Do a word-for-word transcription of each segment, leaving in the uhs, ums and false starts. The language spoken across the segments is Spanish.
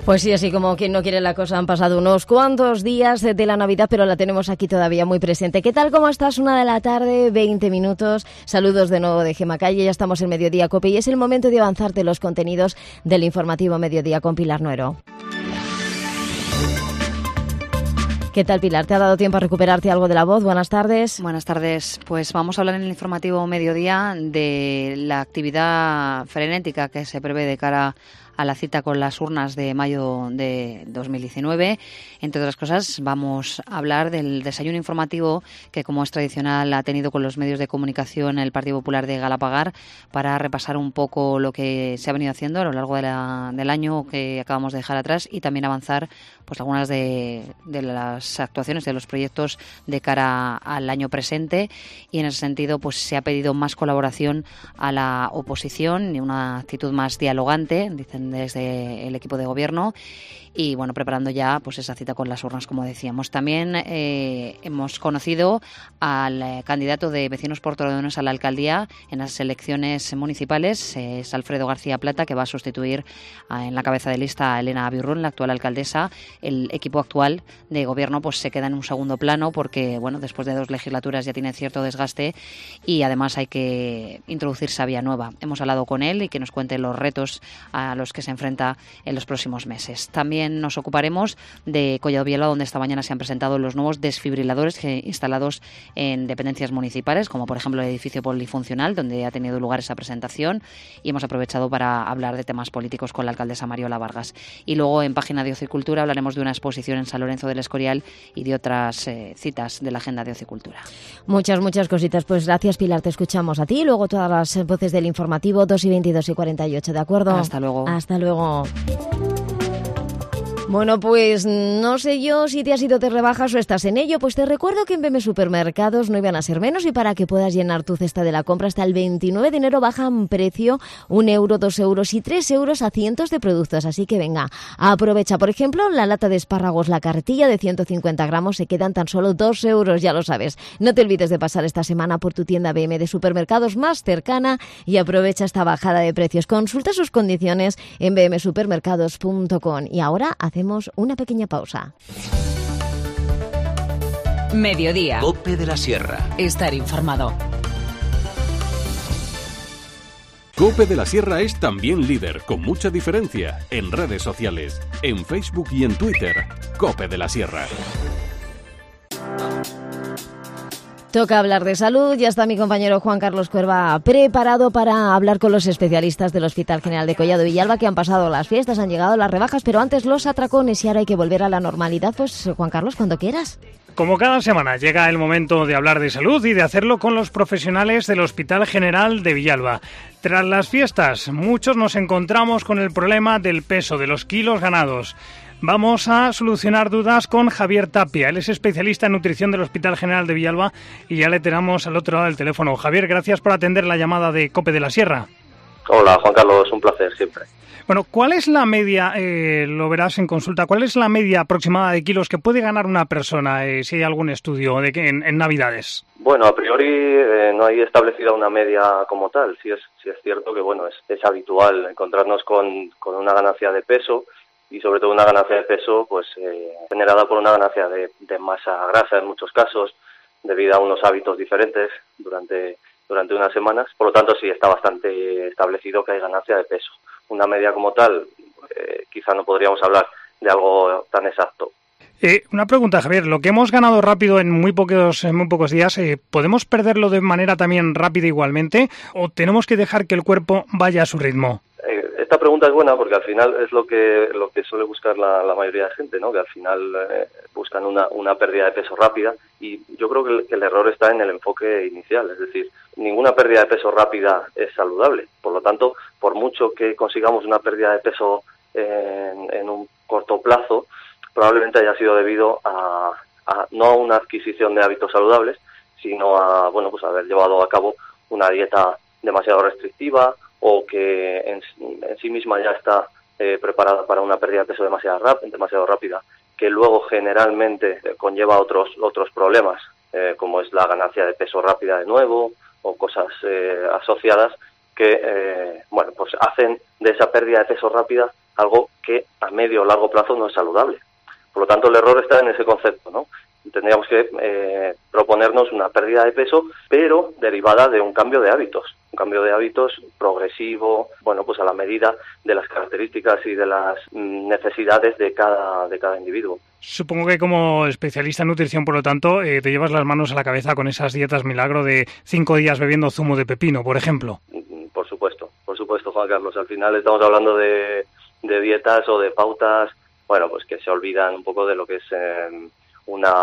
Pues sí, así como quien no quiere la cosa, han pasado unos cuantos días de la Navidad, pero la tenemos aquí todavía muy presente. ¿Qué tal? ¿Cómo estás? Una de la tarde, veinte minutos. Saludos de nuevo de Gema Calle. Ya estamos en Mediodía Cope y es el momento de avanzarte los contenidos del informativo Mediodía con Pilar Nuero. ¿Qué tal, Pilar? ¿Te ha dado tiempo a recuperarte algo de la voz? Buenas tardes. Buenas tardes. Pues vamos a hablar en el informativo Mediodía de la actividad frenética que se prevé de cara a la cita con las urnas de mayo de dos mil diecinueve. Entre otras cosas, vamos a hablar del desayuno informativo que, como es tradicional, ha tenido con los medios de comunicación el Partido Popular de Galapagar para repasar un poco lo que se ha venido haciendo a lo largo de la, del año que acabamos de dejar atrás y también avanzar pues algunas de, de las actuaciones, de los proyectos de cara al año presente, y en ese sentido pues se ha pedido más colaboración a la oposición y una actitud más dialogante, dicen desde el equipo de gobierno, y bueno, preparando ya pues esa cita con las urnas, como decíamos. También eh, hemos conocido al eh, candidato de Vecinos por Torrelodones a la alcaldía en las elecciones municipales, eh, es Alfredo García Plata, que va a sustituir eh, en la cabeza de lista a Elena Birrún, la actual alcaldesa. El equipo actual de gobierno pues se queda en un segundo plano porque bueno, después de dos legislaturas ya tiene cierto desgaste y además hay que introducir savia nueva. Hemos hablado con él y que nos cuente los retos a los que se enfrenta en los próximos meses. También nos ocuparemos de Collado Villalba, donde esta mañana se han presentado los nuevos desfibriladores que, instalados en dependencias municipales, como por ejemplo el edificio polifuncional, donde ha tenido lugar esa presentación, y hemos aprovechado para hablar de temas políticos con la alcaldesa Mariola Vargas. Y luego en página de Ocio y Cultura hablaremos de una exposición en San Lorenzo del Escorial y de otras eh, citas de la agenda de Ocio y Cultura. Muchas, muchas cositas. Pues gracias, Pilar, te escuchamos a ti y luego todas las voces del informativo, dos y veintidós y cuarenta y ocho, ¿de acuerdo? Hasta luego. Hasta luego. Bueno, pues no sé yo si te has ido de rebajas o estás en ello, pues te recuerdo que en B M Supermercados no iban a ser menos, y para que puedas llenar tu cesta de la compra hasta el veintinueve de enero bajan precio un euro, dos euros y tres euros a cientos de productos, así que venga, aprovecha. Por ejemplo, la lata de espárragos, la cartilla de ciento cincuenta gramos se quedan tan solo dos euros, ya lo sabes. No te olvides de pasar esta semana por tu tienda B M de Supermercados más cercana y aprovecha esta bajada de precios. Consulta sus condiciones en b m supermercados punto com. Y ahora hacemos una pequeña pausa. Mediodía. Cope de la Sierra. Estar informado. Cope de la Sierra es también líder, con mucha diferencia, en redes sociales, en Facebook y en Twitter. Cope de la Sierra. Toca hablar de salud. Ya está mi compañero Juan Carlos Cuerva preparado para hablar con los especialistas del Hospital General de Collado Villalba, que han pasado las fiestas, han llegado las rebajas, pero antes los atracones y ahora hay que volver a la normalidad. Pues Juan Carlos, cuando quieras. Como cada semana llega el momento de hablar de salud y de hacerlo con los profesionales del Hospital General de Villalba. Tras las fiestas, muchos nos encontramos con el problema del peso, de los kilos ganados. Vamos a solucionar dudas con Javier Tapia. Él es especialista en nutrición del Hospital General de Villalba y ya le tenemos al otro lado del teléfono. Javier, gracias por atender la llamada de Cope de la Sierra. Hola, Juan Carlos, un placer siempre. Bueno, ¿cuál es la media, eh, lo verás en consulta, cuál es la media aproximada de kilos que puede ganar una persona, eh, si hay algún estudio de que en, en Navidades? Bueno, a priori eh, no hay establecida una media como tal. Sí es, sí es cierto que bueno es, es habitual encontrarnos con, con una ganancia de peso, y sobre todo una ganancia de peso pues eh, generada por una ganancia de, de masa grasa en muchos casos, debido a unos hábitos diferentes durante, durante unas semanas. Por lo tanto, sí está bastante establecido que hay ganancia de peso. Una media como tal, eh, quizá no podríamos hablar de algo tan exacto. Eh, una pregunta, Javier. Lo que hemos ganado rápido en muy pocos, en muy pocos días, eh, ¿podemos perderlo de manera también rápida igualmente o tenemos que dejar que el cuerpo vaya a su ritmo? Esta pregunta es buena porque al final es lo que lo que suele buscar la, la mayoría de gente, ¿no? Que al final eh, buscan una, una pérdida de peso rápida, y yo creo que el, que el error está en el enfoque inicial, es decir, ninguna pérdida de peso rápida es saludable. Por lo tanto, por mucho que consigamos una pérdida de peso en, en un corto plazo, probablemente haya sido debido a, a no a una adquisición de hábitos saludables, sino a bueno pues haber llevado a cabo una dieta demasiado restrictiva, o que en, en sí misma ya está eh, preparada para una pérdida de peso demasiado, rap, demasiado rápida, que luego generalmente conlleva otros otros problemas, eh, como es la ganancia de peso rápida de nuevo, o cosas eh, asociadas que eh, bueno pues hacen de esa pérdida de peso rápida algo que a medio o largo plazo no es saludable. Por lo tanto, el error está en ese concepto, ¿no? Tendríamos que eh, proponernos una pérdida de peso, pero derivada de un cambio de hábitos, un cambio de hábitos progresivo, bueno, pues a la medida de las características y de las mm, necesidades de cada de cada individuo. Supongo que como especialista en nutrición, por lo tanto, eh, te llevas las manos a la cabeza con esas dietas milagro de cinco días bebiendo zumo de pepino, por ejemplo. Por supuesto, por supuesto, Juan Carlos. Al final estamos hablando de, de dietas o de pautas, bueno, pues que se olvidan un poco de lo que es eh, una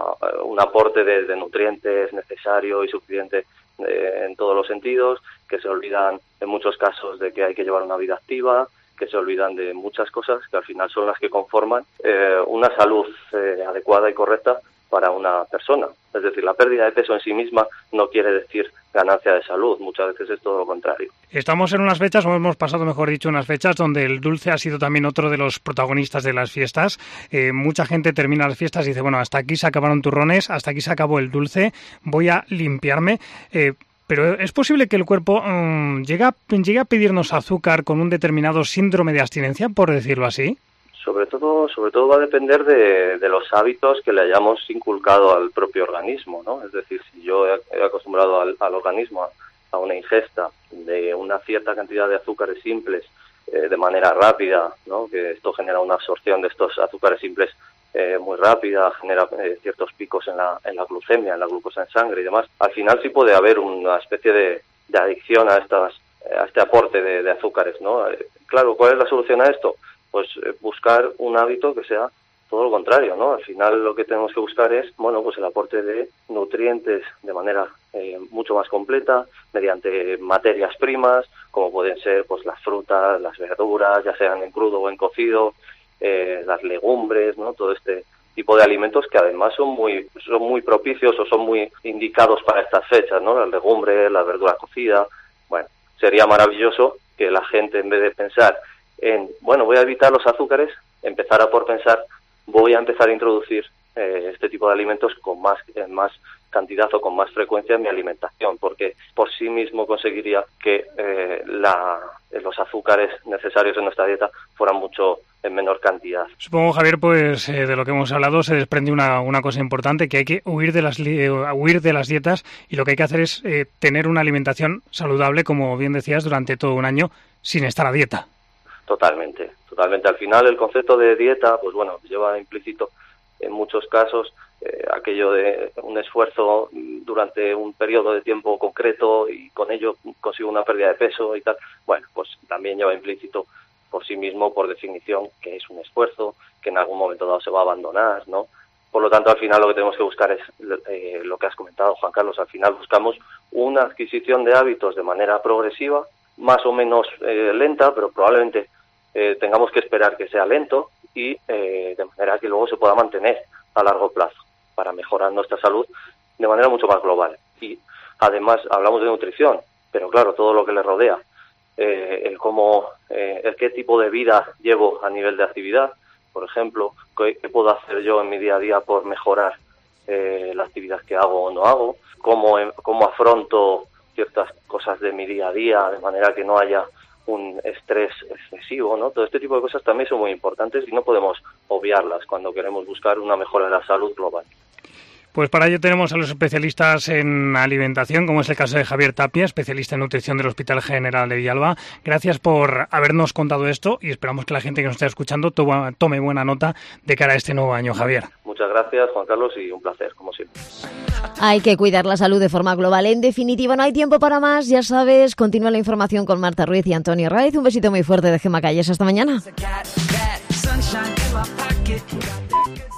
un aporte de, de nutrientes necesario y suficiente eh, en todos los sentidos, que se olvidan en muchos casos de que hay que llevar una vida activa, que se olvidan de muchas cosas que al final son las que conforman eh, una salud eh, adecuada y correcta para una persona. Es decir, la pérdida de peso en sí misma no quiere decir ganancia de salud, muchas veces es todo lo contrario. Estamos en unas fechas, o hemos pasado, mejor dicho, unas fechas donde el dulce ha sido también otro de los protagonistas de las fiestas. Eh, mucha gente termina las fiestas y dice, bueno, hasta aquí se acabaron turrones, hasta aquí se acabó el dulce, voy a limpiarme. Eh, Pero ¿es posible que el cuerpo mmm, llegue, a, llegue a pedirnos azúcar con un determinado síndrome de abstinencia, por decirlo así? Sobre todo, sobre todo va a depender de, de los hábitos que le hayamos inculcado al propio organismo, ¿no? Es decir, si yo he, he acostumbrado al, al organismo a, a una ingesta de una cierta cantidad de azúcares simples eh, de manera rápida, ¿no? Que esto genera una absorción de estos azúcares simples Eh, muy rápida, genera eh, ciertos picos en la, en la glucemia, en la glucosa en sangre y demás. Al final sí puede haber una especie de, de adicción a estas a este aporte de, de azúcares, ¿no? Eh, claro, ¿cuál es la solución a esto? Pues eh, buscar un hábito que sea todo lo contrario, ¿no? Al final lo que tenemos que buscar es, bueno, pues el aporte de nutrientes de manera eh, mucho más completa, mediante materias primas, como pueden ser pues las frutas, las verduras, ya sean en crudo o en cocido, Eh, las legumbres, ¿no? Todo este tipo de alimentos que además son muy son muy propicios o son muy indicados para estas fechas, ¿no? Las legumbres, la verdura cocida. Bueno, sería maravilloso que la gente, en vez de pensar en, bueno, voy a evitar los azúcares, empezara por pensar, voy a empezar a introducir eh, este tipo de alimentos con más en más cantidad o con más frecuencia en mi alimentación, porque por sí mismo conseguiría que eh, la, los azúcares necesarios en nuestra dieta fueran mucho en menor cantidad. Supongo, Javier, pues eh, de lo que hemos hablado se desprende una, una cosa importante, que hay que huir de las eh, huir de las dietas, y lo que hay que hacer es eh, tener una alimentación saludable, como bien decías, durante todo un año sin estar a dieta. Totalmente, totalmente. Al final el concepto de dieta, pues bueno, lleva implícito en muchos casos eh, aquello de un esfuerzo durante un periodo de tiempo concreto y con ello consigo una pérdida de peso y tal. Bueno, pues también lleva implícito por sí mismo, por definición, que es un esfuerzo, que en algún momento dado se va a abandonar, ¿no? Por lo tanto, al final lo que tenemos que buscar es eh, lo que has comentado, Juan Carlos. Al final buscamos una adquisición de hábitos de manera progresiva, más o menos eh, lenta, pero probablemente eh, tengamos que esperar que sea lento y eh, de manera que luego se pueda mantener a largo plazo para mejorar nuestra salud de manera mucho más global. Y además hablamos de nutrición, pero claro, todo lo que le rodea, eh, el cómo, eh, el qué tipo de vida llevo a nivel de actividad, por ejemplo, qué, qué puedo hacer yo en mi día a día por mejorar eh, la actividad que hago o no hago, cómo, cómo afronto ciertas cosas de mi día a día de manera que no haya un estrés excesivo, ¿no? Todo este tipo de cosas también son muy importantes y no podemos obviarlas cuando queremos buscar una mejora de la salud global. Pues para ello tenemos a los especialistas en alimentación, como es el caso de Javier Tapia, especialista en nutrición del Hospital General de Villalba. Gracias por habernos contado esto y esperamos que la gente que nos esté escuchando tome buena nota de cara a este nuevo año, Javier. Muchas gracias, Juan Carlos, y un placer, como siempre. Hay que cuidar la salud de forma global. En definitiva, no hay tiempo para más. Ya sabes, continúa la información con Marta Ruiz y Antonio Raiz. Un besito muy fuerte de Gemma Calles. Hasta mañana.